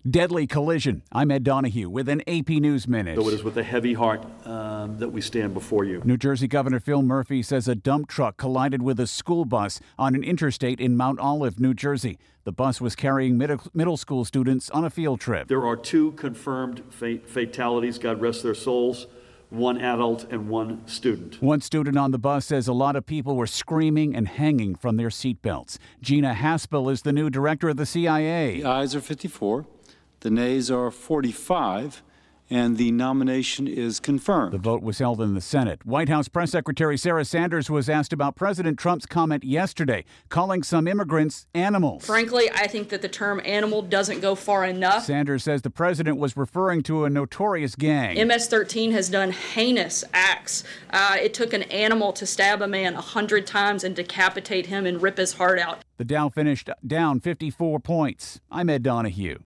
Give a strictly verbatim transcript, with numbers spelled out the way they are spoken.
Deadly collision. I'm Ed Donahue with an A P News Minute. So it is with a heavy heart um, that we stand before you. New Jersey Governor Phil Murphy says a dump truck collided with a school bus on an interstate in Mount Olive, New Jersey. The bus was carrying middle, middle school students on a field trip. There are two confirmed fat- fatalities, God rest their souls, one adult and one student. One student on the bus says a lot of people were screaming and hanging from their seatbelts. Gina Haspel is the new director of the C I A. The ayes are fifty-four. The nays are forty-five, and the nomination is confirmed. The vote was held in the Senate. White House Press Secretary Sarah Sanders was asked about President Trump's comment yesterday, calling some immigrants animals. Frankly, I think that the term animal doesn't go far enough. Sanders says the president was referring to a notorious gang. M S thirteen has done heinous acts. Uh, it took an animal to stab a man a hundred times and decapitate him and rip his heart out. The Dow finished down fifty-four points. I'm Ed Donahue.